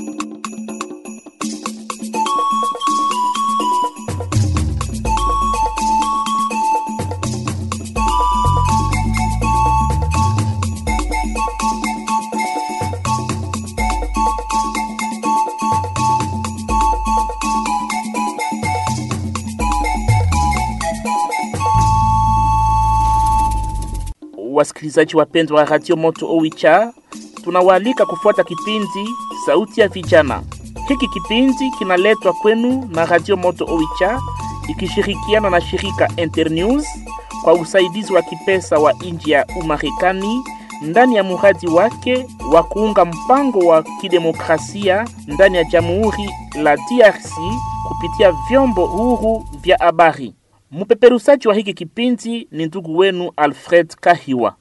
Wasikilizaji wapendwa wa Radio Moto Oicha, tunawaalika kufuata kipindi Sauti ya Vijana. Hiki kipindi kinaletwa kwenu na Radio Moto Oicha ikishirikiana na shirika Internews kwa usaidizi wa kipesa wa nchi ya Umarekani ndani ya mradi wake wa kuunga mpango wa kidemokrasia ndani ya Jamhuri la DRC kupitia vyombo huru vya habari. Mpeperusaji wa hiki kipindi ni ndugu wenu Alfred Kahiwa.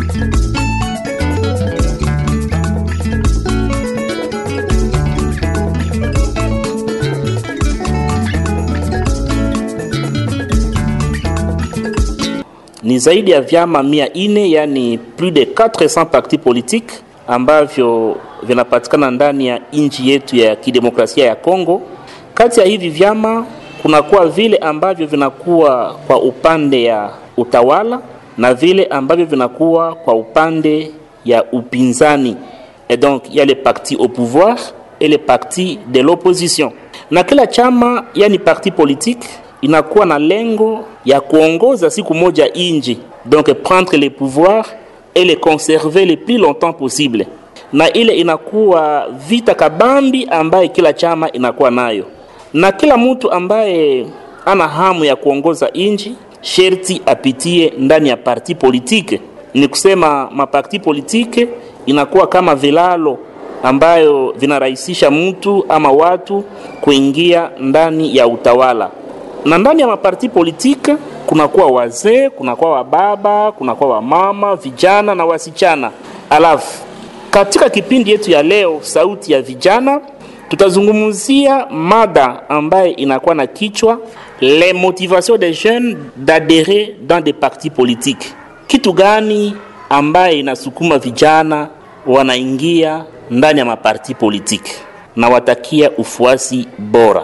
Ni zaidi ya vyama 400, yani plus de 400 partis politiques ambavyo vinapatikana ndani ya nchi yetu ya kidemokrasia ya Kongo. Kati ya hivi vyama kunakuwa vile ambavyo vinakuwa kwa upande ya utawala na vile ambavyo vinakuwa kwa upande ya upinzani. Et donc il y a les partis au pouvoir et les partis de l'opposition. Na kila chama, yani parti politique, inakuwa na lengo ya kuongoza siku moja nchi, donc prendre les pouvoirs et les conserver le plus longtemps possible. Na ile inakuwa vita kabambi ambaye kila chama inakuwa nayo. Na kila mtu ambaye ana hamu ya kuongoza nchi sherti apitie ndani ya parti politike. Ni kusema maparti politike inakuwa kama vilalo ambayo vinarahisisha mtu ama watu kuingia ndani ya utawala. Na ndani ya maparti politike kunakuwa wazee, kunakuwa wababa, kunakuwa wamama, vijana na wasichana. Alafu katika kipindi yetu ya leo Sauti ya Vijana, tutazungumzia mada ambaye inakuwa na kichwa les motivations des jeunes d'adhérer dans des partis politiques. Kitu gani ambaye inasukuma vijana wanaingia ndani ya maparti politiki? Na watakia ufuasi bora.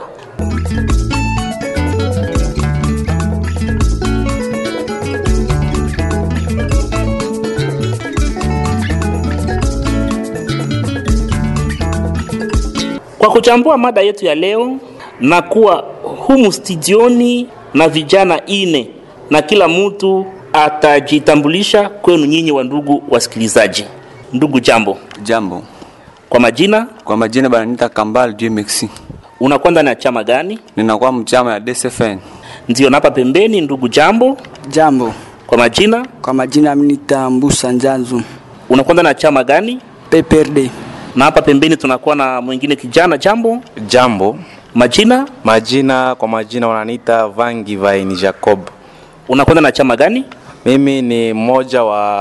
Kwa kuchambua mada yetu ya leo, na kuwa humu studioni na vijana 4 na kila mtu atajitambulisha kwenu nyinyi wa ndugu wasikilizaji. Ndugu jambo. Jambo. Kwa majina? Kwa majina bananita Kambal Dieu Merci. Unakwenda na chama gani? Ninakuwa mchama ya DCFN. Ndio, hapa pembeni ndugu jambo. Jambo. Kwa majina? Kwa majina Aminita Mbusa Njanzu. Unakwenda na chama gani? PPRD. Na hapa pembeni tunakuwa na mwingine kijana. Jambo. Jambo. Majina? Kwa majina wananiita Vangi Vaini Jacob. Unakwenda na chama gani? Mimi ni mmoja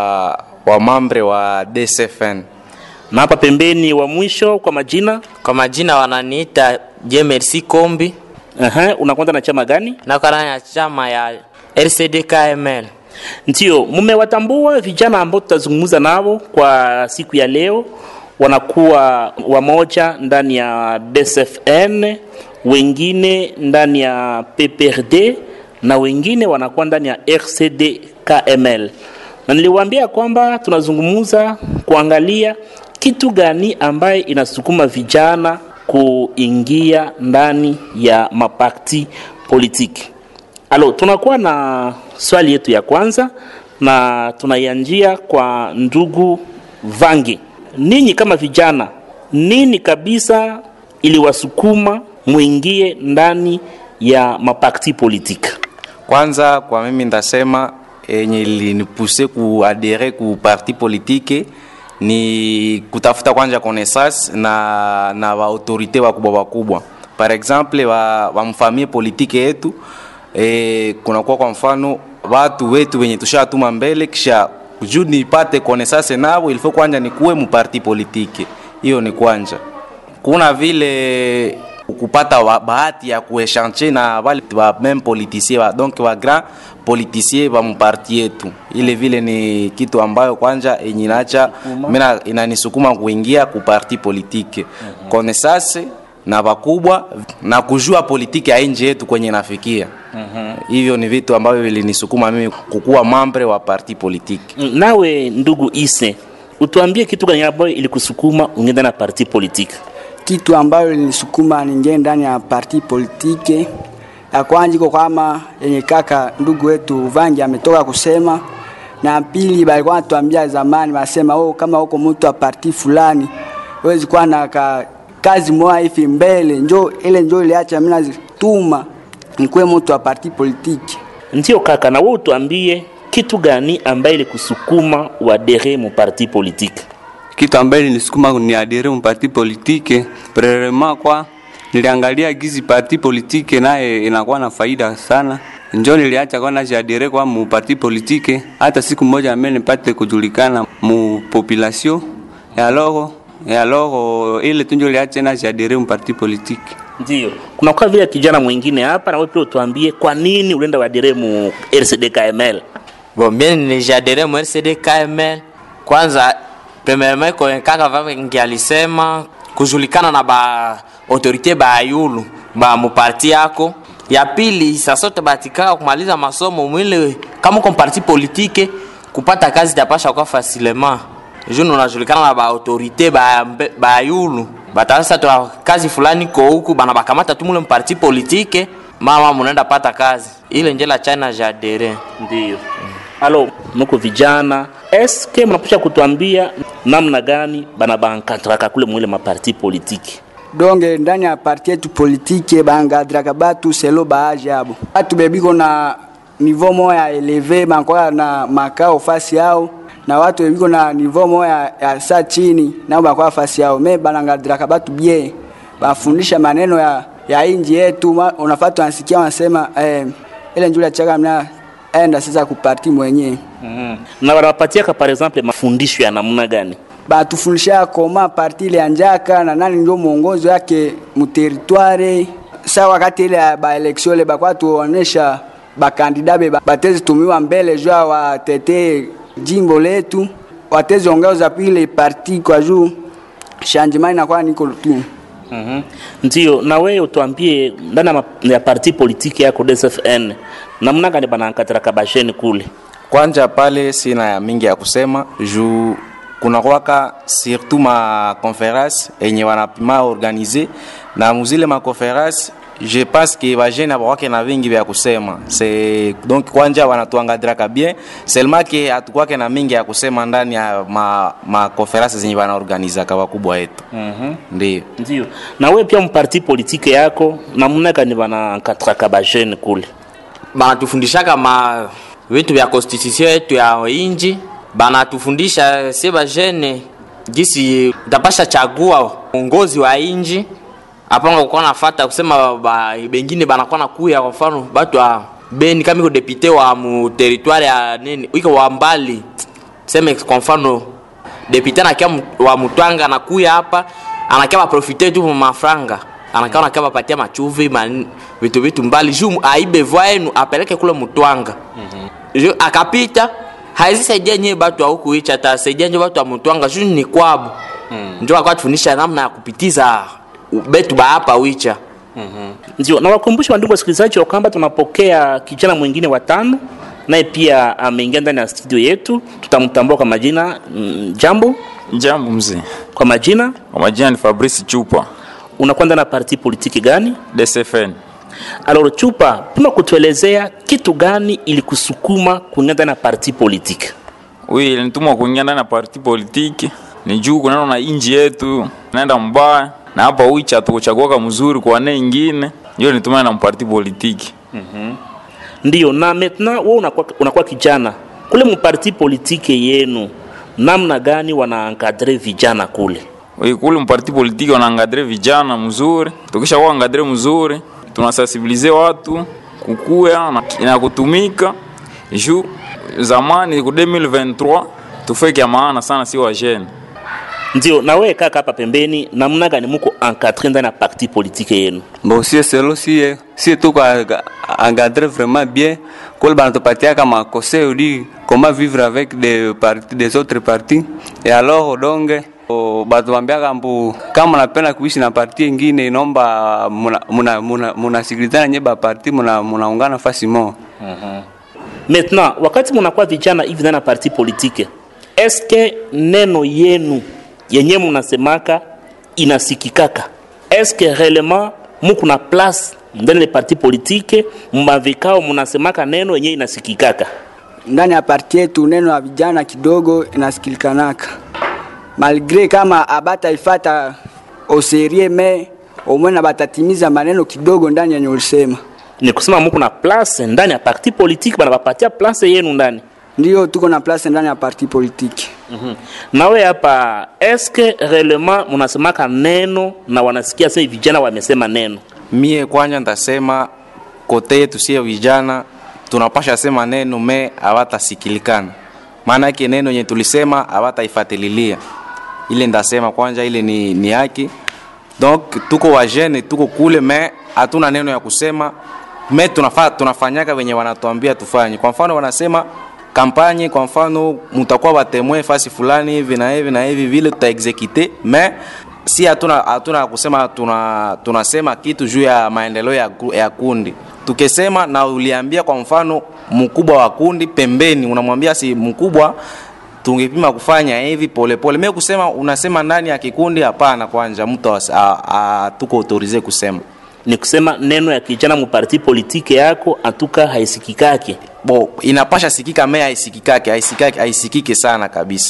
wa mambre wa DCFN. Na hapa pembeni wa mwisho kwa majina? Kwa majina wananiita Jemersi Kombi. Unakwenda na chama gani? Nakwenda na chama ya RCD-KML. Ndio, mmewatambua vijana ambao tutazungumza nao kwa siku ya leo. Wanakuwa wamoja ndani ya DCFN, wengine ndani ya PPRD na wengine wanakuwa ndani ya RCD-KML. Na niliwaambia kwamba tunazungumza kuangalia kitu gani ambaye inasukuma vijana kuingia ndani ya maparti politiki. Alo, tunakuwa na swali yetu ya kwanza na tunaianjia kwa ndugu Vangi. Ninyi kama vijana, nini kabisa iliwasukuma muingie ndani ya maparti politiki? Kwanza kwa mimi ndasema yenye ilinipuse kuadere ku parti politike ni kutafuta kwanza connaissance na wa autorite wakubwa. Par exemple wa mfamie politike yetu kunakuwa kwa mfano watu wetu wenye tushatuma mbele, kisha juu nipate connaissance nao ilifo kwanza nikuwe mu parti politike. Hiyo ni kwanza. Kuna vile kupata bahati ya kuechange na wale wa même politicien donc wa grand politicien wa mparti yetu. Ile vile ni kitu ambayo kwanza enyinacha mimi inanisukuma kuingia ku parti politique. Connaissance na bakubwa na kujua politiki ya nchi yetu kwenye nafikia. Hivyo ni vitu ambavyo vilinisukuma mimi kukuwa membre wa parti politiki. Nawe ndugu Ise, utuambie kitu gani ambayo ilikusukuma ungenda na parti politiki? Kitu ambayo ilinisukuma ningie ndani ya parti politiki ya kwanza iko kama yenye kaka ndugu wetu Vangi ametoka kusema, na pili balikuwa wanatuambia zamani wasema kama uko mtu wa parti fulani huwezi kuwa na kazi moja hivi mbele, njoo iliacha mimi nazituma nikuwe mtu wa parti politiki. Ndio kaka, na wewe utuambie kitu gani ambaye ilikusukuma uadere mu parti politiki? Kitu ambaye nilisukuma ni adere mu parti politike, premièrement kwa niliangalia gizi parti politike naye inakuwa na faida sana. Njoo niliacha kwa najadere kwa mu parti politike, hata siku moja mimi nipate kujulikana mu population. Et alors ile tunjo liacha najadere mu parti politike. Ndio. Kuna kwa vile kijana mwingine hapa, na wewe pia utuambie kwa nini ulienda wadere mu RCD-KML? Bon, mimi nilijadere mu RCD-KML. Kwanza premièrement kwa kaka Vangi alisema kujulikana na ba autorité ba yulu ba mu parti yako. Ya pili sasa utabatika kumaliza masomo mwile kama uko parti politique kupata kazi tapasha kwa facilement. Jeune unajulikana na ba autorité ba yulu. Batasa tu kazi fulani kwa huku bana bakamata tu mule parti politique mama mnaenda pata kazi. Ile njela China jadere. Ndio. Alo, mko vijana, eske mnapasha kutuambia namna gani bana bankatraka kule mwile maparti politiki? Donge ndani ya parti yetu politike bangadraka batu selo baaje abo. Batu bebiko na niveau moya eleve bankoa na makao fasi yao, na watu bebiko na niveau moya ya saa chini nao bakwa fasi yao. Me banangadraka batu bie bafundisha maneno ya inji yetu. Unafuata unasikia wanasema ile njula chaka mna enda sasa kuparti mwenyewe. Na wanapatia par exemple mafundisho ya namna gani? Batufundisha koma parti ile anjaka na nani ndio muongozo yake mu territoire. Sawa wakati ile ba election ile bakwa tuonesha ba candidat batezi tumiwa mbele jua wa tete jimbo letu, watezi ongoza pile parti kwa juu changement na kwa niko tu. Ndio, na wewe utuambie ndani ya parti politiki yako DSFN namna gani banankatara kabasheni kule? Kwanza pale sina ya mingi ya kusema juu kuna kwaka surtout ma conférence enye wanapima organiser na muzile ma conférence. Je pense que ba jeune abawake na vingi vya kusema. C'est donc kwanza wanatuangadraka bien, seulement que atukwake na mingi ya kusema ndani ya ma conférence zenye wana organiser kwa wakubwa wetu. Ndio. Na wewe pia mparti politiki yako namna gani banankatara ba jeune kule? Banatufundisha kama vitu vya constitution yetu ya inji, banatufundisha seba jeune jinsi utapasha chagua uongozi wa inji. Hapa ngoko nafuata kusema bengine banakuwa na kuya kwa mfano watu wa Beni kama iko député wa mu territoire ya nini iko wa mbali, sema kwa mfano député na kia wa Mutwanga na kuya hapa anakaa profiter tu mafranga, anakaa na kama patia machuvi vitu mbali juu aibe voyenu apeleke kule Mutwanga. Akapita haizi saidia nyewe watu wa huku hicha ta saidia nyewe watu wa Mutwanga juu ni kwabo. Ndio akatufundisha namna ya kupitiza betu ba hapa wicha. Ndio, na wakumbusha wandugu wasikilizaji kwamba tunapokea kijana mwingine wa tano naye pia ameingia ndani ya studio yetu. Tutamtambua kwa majina. Jambo mzee. Kwa majina ni Fabrice Chupa. Unakwenda na parti politiki gani? DSFN. Alors Chupa, tunakutuelezea kitu gani ilikusukuma kuingia na parti politiki? Oui, nilitumwa kuingia na parti politiki ni juu kuna na inji yetu naenda mbaya na hapa wicha tukuchagua mzuri kwa wane ingine, ndio nitumana na parti politiki. Ndio, na maintenant wewe unakuwa kijana kule mu parti politiki yenu, namna gani wanaencadrer vijana kule? Kule mu parti politiki wanaencadrer vijana mzuri. Tukisha kuencadrer mzuri, tunasensibiliser watu kukuya na kutumika. Juu zamani ku 2023 tufike maana sana si wa jeune. Ndio, na wewe kaka hapa pembeni, namna gani mko encadrer ndani ya parti politique yenu? Bon, si tuko encadrer vraiment bien, kwa banatupatia kama conseil dit comment vivre avec des autres partis. Et alors donc batuambia kama napenda kuishi na parti nyingine, inaomba munasikilizana nyeba parti munaungana fasi moja. Maintenant, wakati munakuwa vijana hivi ndani ya parti politique, est-ce que neno yenu yenye munasemaka inasikikaka? Est-ce que réellement muko na place ndani ya parti politique, mbavikao munasemaka neno yenye inasikikaka? Ndani ya parti yetu neno ya vijana kidogo inasikikanaka. Malgré kama abata ifata au serie mais au moins batatimiza maneno kidogo ndani ya nyosema. Ni kusema muko na place ndani ya parti politique, bana bapatia place yenu ndani. Ndio tuko na place ndani ya parti politique. Nawe hapa est-ce que réellement munasemaka neno na wanasikia sasa vijana wamesema neno? Mie kwanja ndasema kote yetu sio vijana tunapasha sema neno me hawatasikilikana. Maana yake neno yenye tulisema hawataifuatilia. Ile ndasema kwanja ile ni haki. Donc tuko wajene tuko kule me hatuna neno ya kusema. Me tunafanyaka wenye wanatuambia tufanye. Kwa mfano wanasema kampanye, kwa mfano mtakuwa batemwe fasi fulani hivi na hivi vile tutaexecute, mais si hatuna kusema tunasema kitu juu ya maendeleo ya kundi. Tukisema na uliambia kwa mfano mkubwa wa kundi pembeni, unamwambia si mkubwa tungepima kufanya hivi pole. Mimi kusema unasema ndani ya kikundi, hapana. Kwanza mtu tuko autorize kusema. Ni kusema neno ya kijana mu parti politique yako atuka haisikikake. Bo inapasha sikika me haisikike sana kabisa.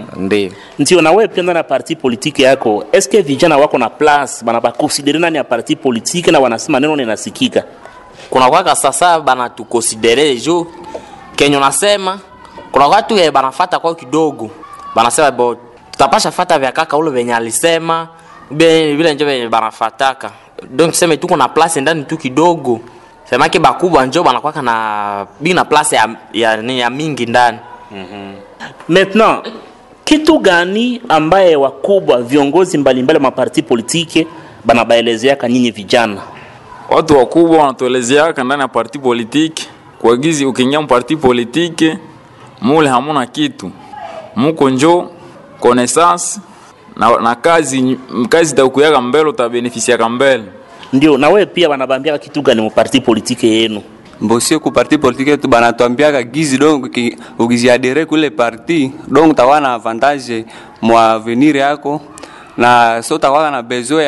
Ndio, na wewe pia ndani ya parti politique yako, est-ce que vijana wako na place bana ba considérer ndani ya parti politique na wanasema neno linasikika? Kuna kwa sasa bana tu considérer jo kenyo nasema, kuna watu banafuata kwa kidogo. Banasema bo tutapasha fuata vya kaka ule venye alisema, vile nje banafataka. Donc sema tuko na place ndani tu kidogo. Sema ke bakubwa njoo banakuwa na bina place ya mingi ndani. Maintenant, kitu gani ambaye wakubwa viongozi mbalimbali wa parti politique banabaelezea nyinyi vijana? Watu wakubwa wanatuelezea ndani ya parti politique kwa gizi ukiingia parti politique mule hamuna kitu. Muko njoo connaissance na kazi takuyaga mbele utabenefisia mbele. Ndio, na wewe pia wanabambia kitu gani mu parti politique yenu? Mbosio ku parti politique tu banatuambia gizi donc ukiziadere kule parti donc tawana avantage mwa avenir yako, na so tawana na besoin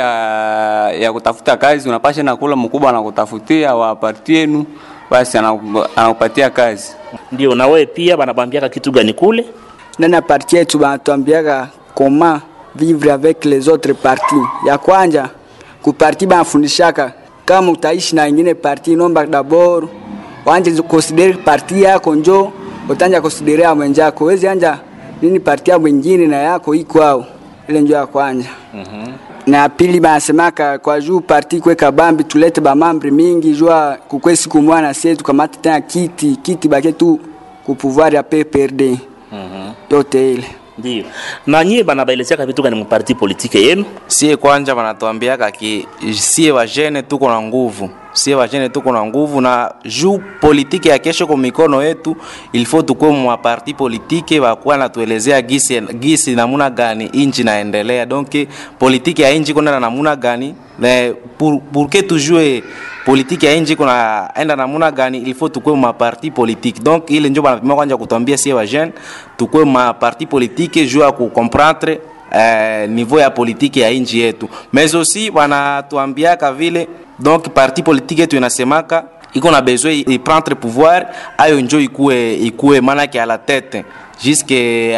ya kutafuta kazi, unapasha na kula mkubwa na kutafutia wa parti yenu, basi anakupatia kazi. Ndio, na wewe pia wanabambia kitu gani kule? Ndani parti yetu banatuambia comment vivre avec les autres partis. Ya kwanja ku parti banafundishaka kama utaishi na wengine parti, nomba d'abord wanje considere parti yako njo utanja considere mwenzako. Wezi anja nini parti ya mwingine na yako iko hao. Ile njo ya kwanja. Na pili basemaka kwa juu parti kweka bambi tulete ba mambre mingi jua kukwesi kumwana setu kamata tena kiti baketu ku pouvoir ya PPRD. Yote ile. Ndio. Na nyie banabaelezea vitu gani mu parti politique yenu? Sie kwanja banatuambia kaki sie wajene tuko na nguvu. Sie wajene tuko na nguvu na juu politike ya kesho kwa mikono yetu, il faut tukue mu parti politique bakuwa natuelezea gisi namuna gani inchi naendelea. Donc politike ya inchi kuna namuna gani, pour que tujue politique ya inchi kuna enda namuna gani, il faut tukue mu parti politique. Donc ile ndio banapima kwanja kutuambia sie wajene tukue mu parti politique juu ya ku comprendre niveau ya politique ya inchi yetu. Mais aussi wanatuambia ka vile donc parti politique yetu inasemaka iko na besoin de prendre pouvoir, ayo njo ikue manake à la tête jusqu'à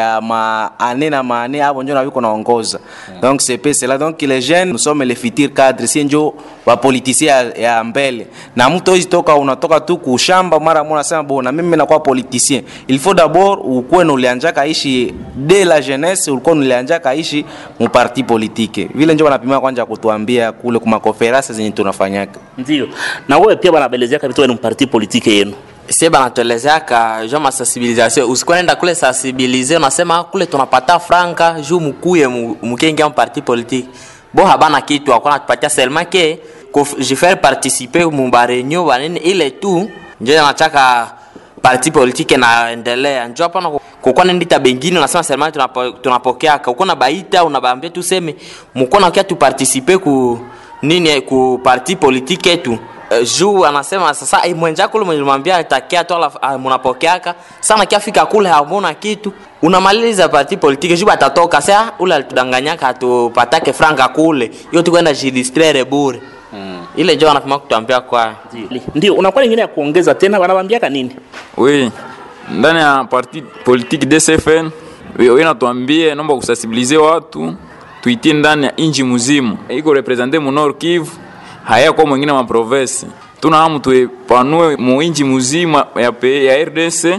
année abo njo na biko naongoza. Donc c'est cela. Donc les jeunes nous sommes les futurs cadres, si njo wa politicien ya mbele. Na mtu toka unatoka tu kushamba mara mona sema bona mimi nakuwa politicien. Il faut d'abord ukuwe ulianja kaishi dès la jeunesse, ulikuwa ulianja kaishi mu parti politique. Vile njo wanapima kwanza kutuambia kule kuma conference zenye tunafanyaka. Ndio. Na wewe pia wanabelezea kabisa wewe ni parti politique yenu. sie banatuelezea ka jo masensibilisation, usikwenda kule sensibiliser, unasema kule tunapata franka juu mkuye mkenge parti politique bo habana kitu akona tupatia seulement que je faire participer mu barenyo banene ile tu ndio anataka parti politique naendelea. Njoo hapa kwa ndita bengine unasema seulement tunapokea uko na baita unabaambia tuseme mko na kia tu participer ku nini ku parti politique yetu. Juu anasema sasa mwenja kule mwenye atakia tu mnapokeaka sana kiafika kule hamuna kitu unamaliza parti politique juu atatoka sasa ule alitudanganyaka tupatake franka kule yote kwenda jidistraire bure. Ile jo anafuma kutuambia kwa ndio unakuwa nyingine ya kuongeza tena wanawaambiaka nini? Oui, ndani ya parti politique DCFN wewe unatuambia naomba kusensibiliser watu tuitie ndani ya inji mzima iko representer mu Nord Kivu haya kwa mwingine ma province tunahamu tuepanue mu inji mzima ya RDC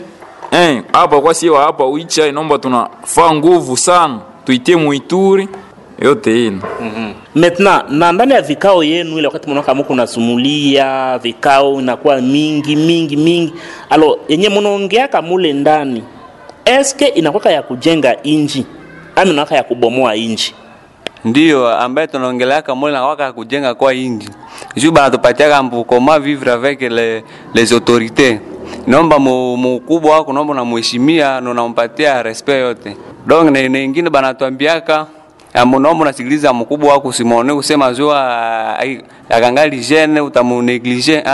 hapa kwa sio hapa Uicha inaomba tunafaa nguvu sana tuitie Muituri yote hino. Maintenant na ndani ya vikao yenu ile wakati mnaoka mko nasumulia vikao inakuwa mingi alo yenye mnaongea kama mule ndani eske inakuwa ya kujenga inji ama inakuwa ya kubomoa inji? Ndio ambaye tunaongelea kama mule na waka kujenga kwa inji juu bana tupatia kampu comment vivre avec les autorités. Naomba mkubwa wako naomba na mheshimia na unampatia respect yote. Donc na nyingine bana tuambiaka naomba nasikiliza mkubwa wako usimwone kusema zua agangali jeune utamuneglige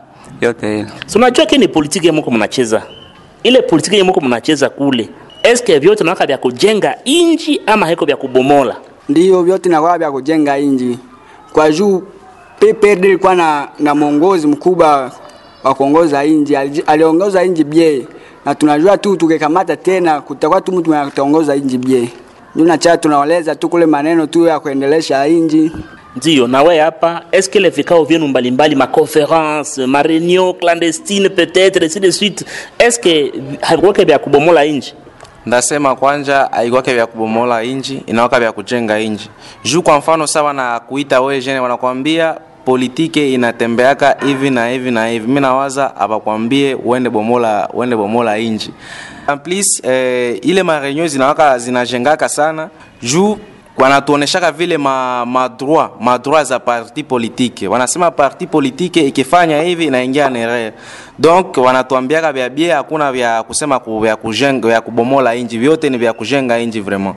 yote hilo. So unajua kile politiki mko mnacheza. Ile politiki mko mnacheza kule. Eske vyote naka vya kujenga inji ama haiko vya kubomola? Ndio vyote na vya kujenga inji. Kwa juu PPRD ilikuwa na mwongozi mkubwa wa kuongoza inji, aliongoza inji bie na tunajua tu tukekamata tena kutakuwa tu mtu anaongoza inji bie. Nuna cha tunaoleza tu kule maneno tu ya kuendelesha inji. Ndio na wewe hapa eske le vikao vyenu mbalimbali ma conférence, ma réunion clandestine peut-être ainsi de suite eske haikuwa vya kubomola inji? Ndasema kwanja haikuwa vya kubomola inji, inaoka vya kujenga inji. Juu kwa mfano sawa na kuita wewe jene wanakuambia politike inatembeaka hivi na hivi na hivi. Mimi nawaza abakwambie uende bomola inji. En plus ile ma réunion zinajengaka sana juu wanatuoneshaka vile ma droit za parti politique. Wanasema parti politique ikifanya hivi inaingia nere. Donc wanatuambiaka vya bie hakuna vya kusema vya kujenga vya kubomola inji, vyote ni vya kujenga inji vraiment.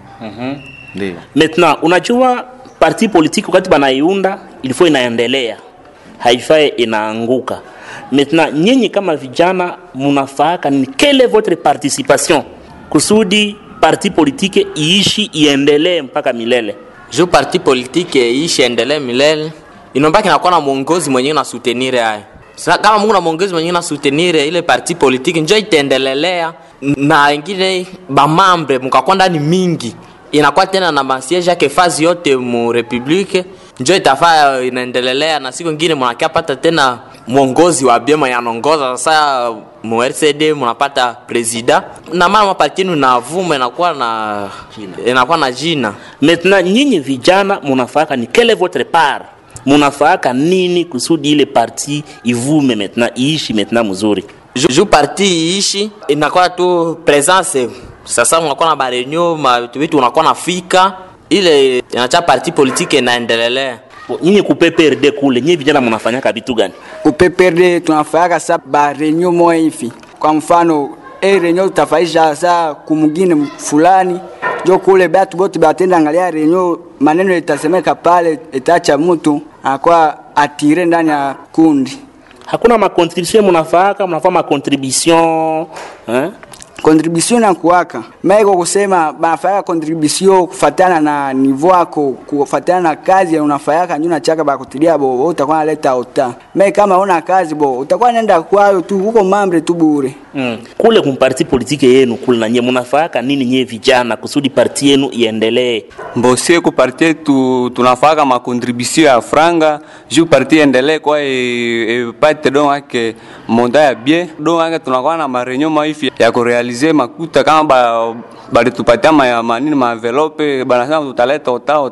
Ndio. Maintenant unajua parti politique wakati banaiunda ilifo inaendelea. Haifai inaanguka. Maintenant nyinyi kama vijana mnafaaka ni quelle est votre participation kusudi parti politique iishi iendelee mpaka milele? Jo parti politique iishi endelee milele inombaki nakuwa na mwongozi mwenyewe na soutenir haya. Sasa kama Mungu na mwongozi mwenyewe na soutenir ile parti politique njoo itendelelea na wengine ba membre mkakuwa ndani mingi inakuwa tena na masiege yake fazi yote mu republique njoo itafaa inaendelelea na siku nyingine mnakia pata tena mwongozi wa biema yanongoza sasa mu RCD mnapata president na mama patinu na vume inakuwa na jina. Maintenant nyinyi vijana mnafaka ni quelle est votre part? Mnafaka nini kusudi ile parti ivume maintenant iishi maintenant mzuri? Ju parti iishi inakuwa tu presence. Sasa mnakuwa na barenyo vitu unakuwa nafika ile inacha parti politique inaendelea. Nyinyi ku PPRD kule nyinyi vijana mnafanyaka vitu gani? Ku PPRD tunafanyaka sasa ba reunion moja hivi. Kwa mfano reunion tutafaisha sasa kumgine fulani jo kule batu bote batenda angalia reunion maneno itasemeka pale itaacha mtu akwa atire ndani ya kundi. Hakuna ma contribution mnafanya ma contribution contribution na kuwaka maiko kusema banafanya contribution kufatana na niveau yako kufatana na kazi unafanya njuna chaka ba kutilia bo utakuwa naleta ota mai kama una kazi bo utakuwa nenda kwayo tu huko mambre tu bure. Kule kumparti politike yenu kule na nyinyi mnafanya nini nyinyi vijana kusudi parti yenu iendelee? Mbosie ku parti tunafanya ma contribution ya franga juu parti endelee kwa pate don yake monda ya bien don yake tunakuwa na marenyo maifi ya kurealize makuta kama bali tupatia manini ma envelope banasema tutaleta ota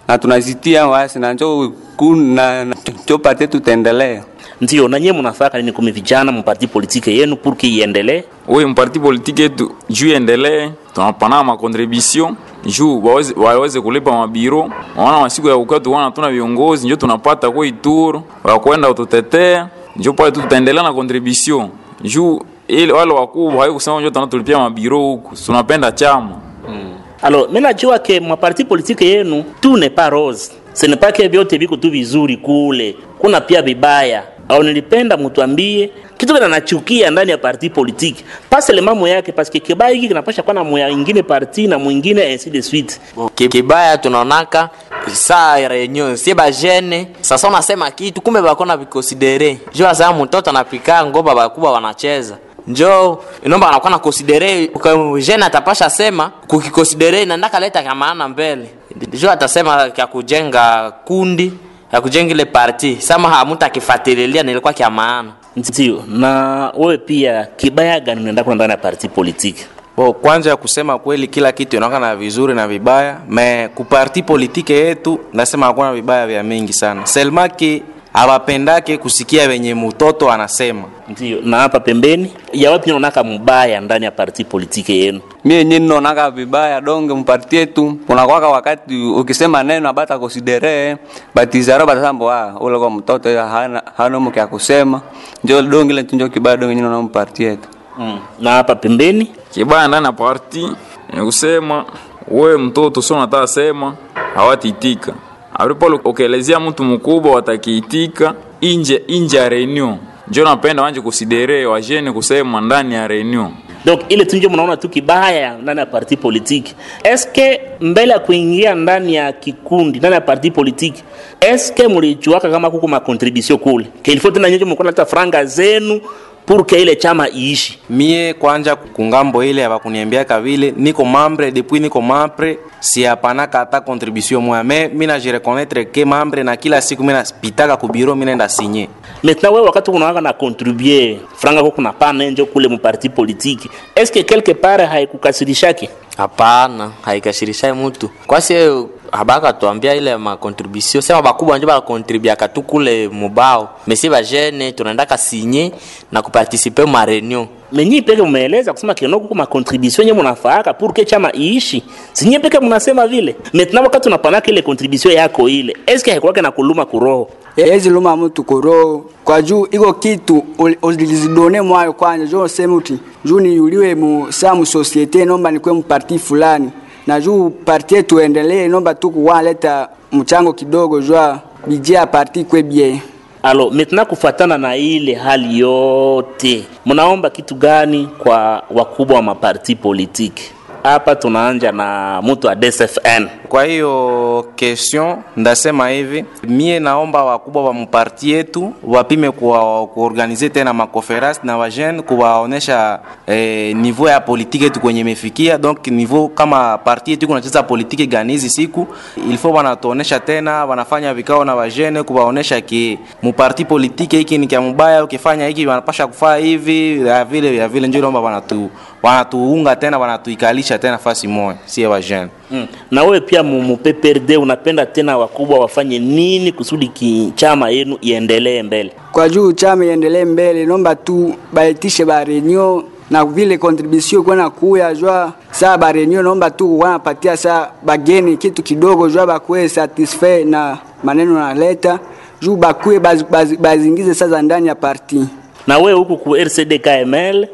na tunazitia wasi na njoo kuna njoo parti tutaendelea. Ndio, na nyinyi mnafaka nini kumi vijana mparti politike yenu pour que iendelee? Oui, mparti politike yetu juu iendelee, tunapana ma contribution juu waweze kulipa mabiro. Wana masiku ya ukatu wana tuna viongozi njoo tunapata kwa ituro wa kwenda ututetea, njoo pale tutaendelea na contribution. Juu ile wale wakubwa hayo kusema njoo tunatulipia mabiro huku. Tunapenda chama. Alors, mimi najua ke maparti politike yenu tout n'est pas rose. Ce n'est pas que vyote viko tu vizuri kule. Kuna pia vibaya. Au nilipenda mtuambie kitu gani anachukia ndani ya parti politique. Pas seulement moya yake parce que kibaya hiki kinapasha kuwa na moya nyingine parti na mwingine ainsi de suite. Kibaya tunaonaka saa reunion si ba jeune sasa unasema kitu kumbe bakona vikonsidere. Jo sasa mtoto anapika ngoba bakubwa wanacheza. Njoo inomba anakuwa na considere kwa jeune atapasha sema kukikonsidere na ndaka leta kama maana mbele. Njoo atasema ya kujenga kundi ya kujenga ile parti sama hamuta kifuatilia nilikuwa kia maana. Ndio, na wewe pia kibaya gani unaenda kwa ndani ya parti politique? Kwanza kusema kweli kila kitu inaonekana vizuri na vibaya, me ku parti politike yetu nasema hakuna vibaya vya mingi sana. Selmaki hawapendake kusikia wenye mtoto anasema. Ndio, na hapa pembeni ya wapi unaona mbaya ndani ya parti politike yenu? Mimi yenyewe ninaona vibaya donge mparti yetu unakuwa wakati ukisema neno abata considere batizaro batambo ule kwa mtoto hana mke ya kusema njoo donge ile njoo kibaya donge ninaona mparti yetu. Na hapa pembeni kibaya ndani ya parti ni kusema wewe mtoto sio unataka sema hawatiitika. Alipo ukielezea mtu mkubwa watakiitika nje ya reunion. Njoo napenda wanje considere wa jeune kusema ndani ya reunion. Donc ile tunje mnaona tu kibaya ndani ya parti politique. Est-ce que mbele ya kuingia ndani ya kikundi ndani ya parti politique, est-ce que mlijua kama kuko ma contribution kule? Il faut tena nyinyi mko naleta franga zenu pour que ile chama iishi. Mie kwanja kungambo ile abakuniambia kavile niko membre depuis niko membre si hapana kata contribution moya mais mimi na je reconnaître que membre na kila siku mimi napitaka ku bureau mimi naenda signer. Maintenant wewe wakati unaanza na contribuer franga huko na pana nje kule mu parti politique, est-ce que quelque part haikukasirishaki? Hapana, haikashirisha mtu. Kwa sababu habaka tuambia ile ma contribution sema bakubwa nje ba contribuer katu kule mubao. Mesi ba jeune tunaenda ka signer na kuparticiper ma reunion. Menyi peke umeeleza kusema kino kuko ma contribution yenye mnafaaka pour que chama iishi. Sinye peke mnasema vile. Maintenant wakati unapana ile contribution yako ile, est-ce que haikuwa na kuluma kuroho? Ezi luma mtu kuroho kwa juu iko kitu ulizidone mwayo kwanja jo sema uti juu ni yuliwe mu samu societe nomba ni kwe mu parti fulani na juu parti yetu endelee nomba tu kuwaleta mchango kidogo jua bijia parti kwe bie. Alors maintenant kufuatana na ile hali yote mnaomba kitu gani kwa wakubwa wa maparti politique? Hapa tunaanja na mtu wa DSFN. Kwa hiyo question ndasema hivi, mie naomba wakubwa wa mparti yetu wapime kuorganize tena makonference na wajene kuwaonesha niveau ya politiki yetu kwenye imefikia. Donc niveau kama parti yetu kunacheza politiki gani hizi siku, il faut wanatuonesha tena, wanafanya vikao na wajene kuwaonesha ki mparti politiki hiki ni kia mbaya, ukifanya hiki wanapasha kufaa hivi ya vile njoo naomba wanatuunga tena, wanatuikalisha tena fasi moja si wajene. Na wewe pia mu PPRD unapenda tena wakubwa wafanye nini kusudi chama yenu iendelee mbele? Kwa juu chama iendelee mbele nomba tu baitishe ba reunion na vile contribution kwa na kuya jua saa ba reunion nomba tu wanapatia saa bageni kitu kidogo jua bakwe satisfait na maneno naleta juu bakwe bazingize sasa ndani ya parti. Na wewe huko ku RCD KML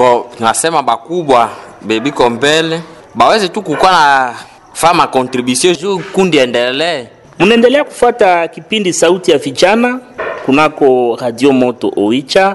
nasema bakubwa bebi kombele baweze tu kukua na fama contribution juu kundi endelee. Mnaendelea kufuata kipindi Sauti ya Vijana kunako Radio Moto Oicha.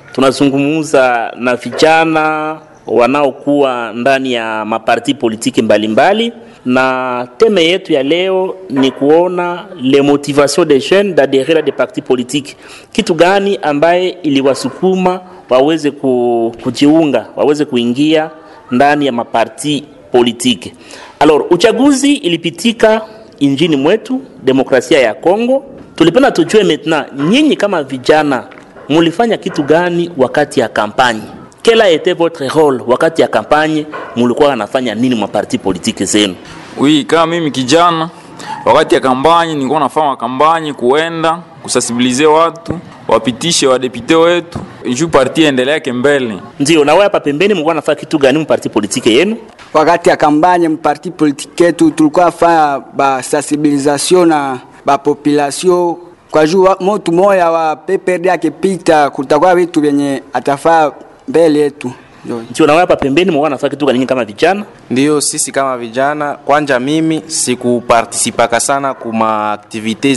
Tunazungumza na vijana wanaokuwa ndani ya maparti politiki mbalimbali na teme yetu ya leo ni kuona les motivations des jeunes d'adhérer à des partis politiques. Kitu gani ambaye iliwasukuma waweze kujiunga, waweze kuingia ndani ya maparti politiki. Alors, uchaguzi ilipitika injini mwetu, demokrasia ya Kongo. Tulipenda tujue maintenant, nyinyi kama vijana, mulifanya kitu gani wakati ya kampanye? Quel a été votre rôle wakati ya kampanye? Mulikuwa nafanya nini mwa parti politiki zenu? Oui, kama mimi kijana, wakati ya kampanye nilikuwa nafanya kampanye kuenda kusensibilize watu wapitishe wa depute wetu juu parti endelee mbele. Ndio, na wewe hapa pembeni mlikuwa nafanya kitu gani mparti politike yenu? Wakati ya kampanye mparti politike yetu tulikuwa fanya ba sensibilisation na ba population kwa juu mtu moya wa PPRD akipita kutakuwa vitu vyenye atafaa mbele yetu. Ndio, na wewe hapa pembeni mlikuwa nafanya kitu gani kama vijana? Ndio, sisi kama vijana, kwanja mimi sikuparticipaka sana kuma activite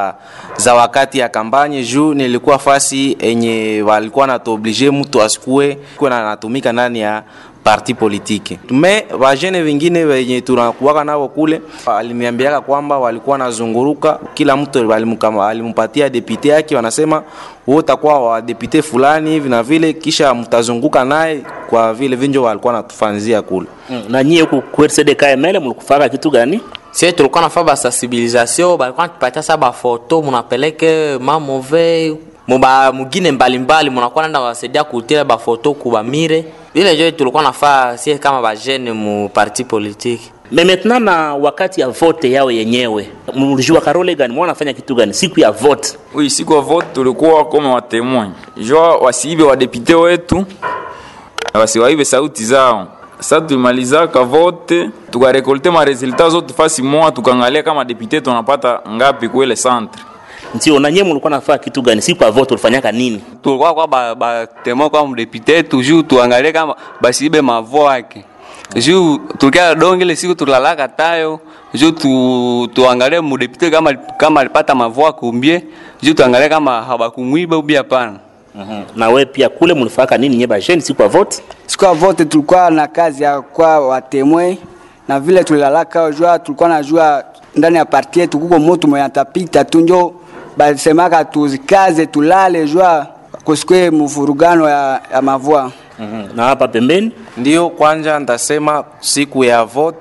za wakati ya kampanye juu nilikuwa fasi enye walikuwa natoblige mtu asikue kuna natumika ndani ya parti politike. Me wajene wengine wenye tunakuwaka nao kule aliniambiaka kwamba walikuwa nazunguruka, kila mtu alimpatia depute yake, wanasema wewe utakuwa wa depute fulani hivi na vile, kisha mtazunguka naye kwa vile vinjo walikuwa natufanzia kule. Na nyie huko kwa CDKML mlikufanya kitu gani? Sisi tulikuwa nafanya sensibilisation, balikuwa tupatia saba photo munapeleke mamove mugine mbalimbali munakuwa nenda wasaidia kutira ba photo kuba mire. Ile ndio tulikuwa nafanya sisi kama ba jeune mu parti politique. Mais maintenant na wakati ya vote yao yenyewe mlijua karole gani mwanafanya kitu gani siku ya vote? Oui, siku ya vote tulikuwa kama wa témoin. Jua wasiibe wa depute wetu wasiwaibe sauti zao. Sasa tulimaliza ka vote tukarekolte ma resultats zote fasi moja, tukaangalia kama depute tunapata ngapi kwa ile centre. Ndio, na nyinyi mlikuwa nafanya kitu gani siku ya vote? Ulifanyaka nini? Tulikuwa kwa ba temo kwa mdepite toujours tuangalie kama basibe mavo yake. Juu tukia dongele siku tulalaka tayo, juu tuangalie mdepite kama alipata mavo kumbie, juu tuangalie kama habakumwiba ubi hapana. Na wewe pia kule mlifanya nini nyeba jeune siku ya vote? Siku ya vote tulikuwa na kazi ya kwa watemwe na vile tulilalaka jua tulikuwa najua ndani ya parti yetu kuko mtu mwenye atapita tunjo balisemaka tuzikaze tulale jua kusikwe mvurugano ya mavua. Na hapa pembeni ndio kwanja ndasema siku ya vote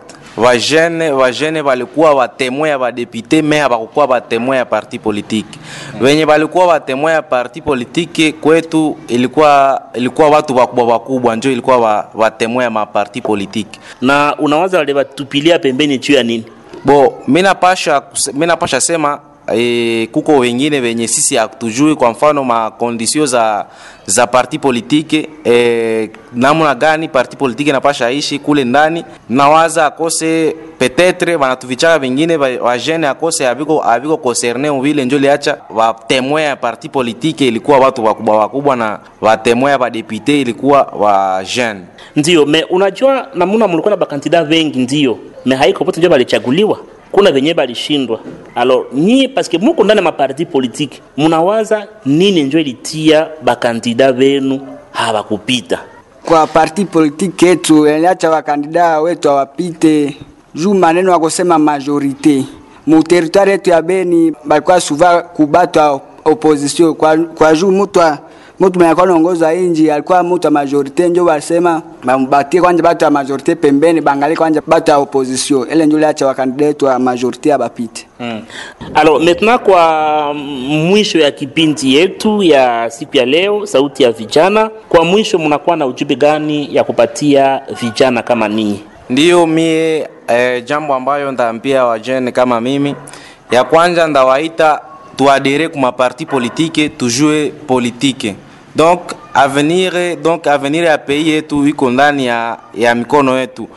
wajene walikuwa watemoya wa depute me habakuwa watemoya parti politique. Wenye walikuwa watemoya parti politique kwetu ilikuwa watu wakubwa ndio ilikuwa watemoya ma parti politique. Na unawaza wale watupilia pembeni juu ya nini? Mimi napasha sema kuko wengine wenye sisi hatujui, kwa mfano ma conditions za parti politique namna gani parti politique inapasha ishi kule ndani. Nawaza akose peut-être wanatuvichaka wengine wa jeune akose abiko concerné vile ndio liacha wa témoin ya parti politique ilikuwa watu wakubwa na wa témoin wa député ilikuwa wa jeune. Ndio, me unajua namuna mlikuwa na bakandida wengi ndio. Me haiko pote ndio balichaguliwa. Kuna venye balishindwa. Alors ni parce que muko ndani ma parti politique munawaza nini ndio ilitia bakandida wenu hawakupita kwa parti politique yetu? Eliacha wakandida wetu hawapite juu maneno ya kusema majorité mu territoire yetu ya Beni balikuwa souvent kubata opposition kwa juu mtu mwenye anaongoza inji alikuwa mtu wa majorité, ndio wasema batie kwanza batu wa majorité pembeni bangali kwanza batu wa opposition. Ile ndio liacha wakandidate wa majorité abapite. Alors maintenant kwa mwisho ya kipindi yetu ya siku ya leo sauti ya vijana, kwa mwisho mnakuwa na ujumbe gani ya kupatia vijana kama ninyi? Ndio mie jambo ambayo ndaambia wajene kama mimi, ya kwanza ndawaita tuadere kuma parti politique, tujue politique. Donc avenir ya pays yetu iko ndani ya mikono yetu.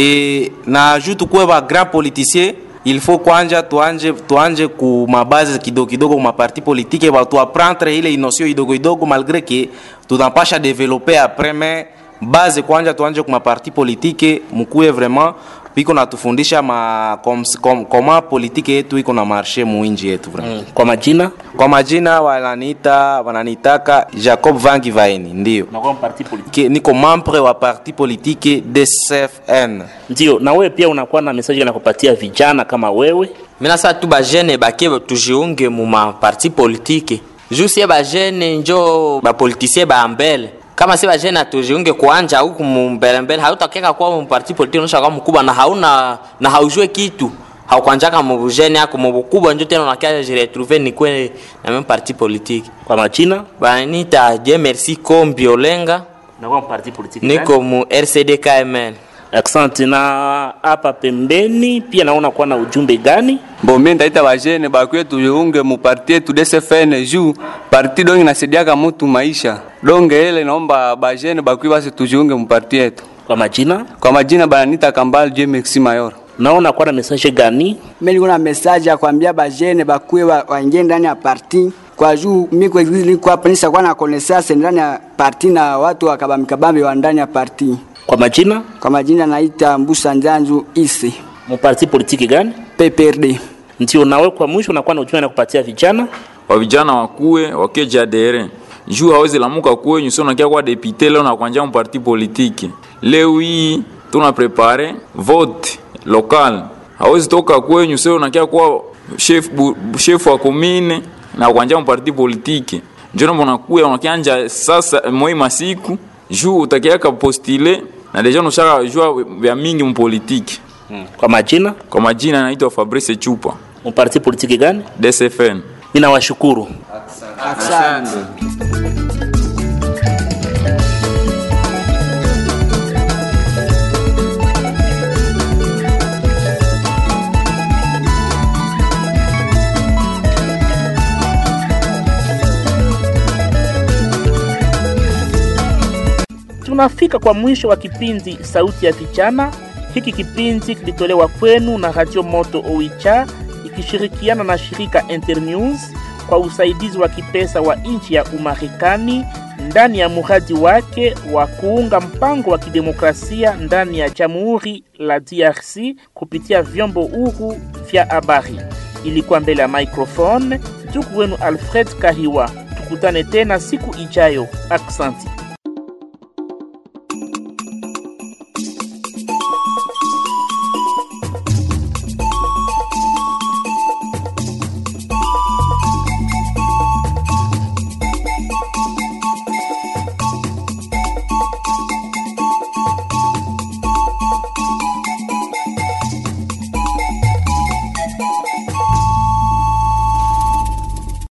Na jutu kwa ba grand politicien, il faut kwanja tuanje ku mabaze kidogo ma parti politique ba tu apprendre ile notion kidogo malgré que tunapasha développer après, mais base kwanja tuanje ku ma parti politique mkuwe vraiment biko natufundisha koma politique yetu iko na marché muinji yetu vraiment. Kwa majina wananitaka Jacob Vangi Vaini. Ndio niko membre wa parti politique DCFN. Ndio, na wewe pia unakuwa na message na kupatia vijana kama wewe? Mimi nasa tu ba jeune bakie tujiunge mu ma parti politique. Juste ba jeune njo ba politicien ba mbele. Kama si ba jeune atujiunge kuanja huku mbele hautakeka kwa mu parti politique unashaka mkubwa na haujue kitu. Haukanjaka mjene yako mkubwa ndio tena unakia je retrouver ni kwenye na même parti politique. Kwa majina banita Dieu merci Kombi Olenga na kwa parti politique niko mu RCDKML. Asante. Na hapa pembeni pia naona kuwa na ujumbe gani? Mimi ndaita bajene bakwe tujiunge mu parti yetu DCFN juu parti dongi nasaidia mtu maisha. Donge ile naomba bajene bakwe basi tujiunge mu parti yetu. Kwa majina bananita Kambal JMX Mayor. Naona kwa na message gani? Mimi niko na message ya kuambia bajene bakwe waingie ndani ya parti. Kwa juu mimi kwa penisa kwa na connaissance ndani ya parti na watu wakabamikabambe wa ndani ya parti. Kwa majina naita Mbusa Njanju Ise. Mu parti politiki gani? PPRD. Ndio nawe kwa mwisho unakuwa na ujumbe na kupatia vijana? Wa vijana wakuwe wakeje adere. Juu hawezi lamuka kuwe nyuso na kia kwa député leo na kuanzia mu parti politiki. Leo hii tuna prepare vote local. Hawezi toka kuwe nyuso na kia kwa chef wa commune na kuanzia mu parti politiki. Njoo mbona kuwe unakianja sasa moi masiku juu utakiaka postile na deja unashaka jua vya mingi mu politiki. Kwa majina naitwa Fabrice Chupa. Mu parti politiki gani? DCFN. Ninawashukuru. Asante. Tunafika kwa mwisho wa kipindi Sauti ya Vijana. Hiki kipindi kilitolewa kwenu na Radio Moto Oicha ikishirikiana na shirika Internews kwa usaidizi wa kipesa wa nchi ya Umarekani ndani ya mradi wake wa kuunga mpango wa kidemokrasia ndani ya Jamhuri la DRC kupitia vyombo huru vya habari. Ilikuwa mbele ya microphone ndugu wenu Alfred Kahiwa. Tukutane tena siku ijayo. Aksanti.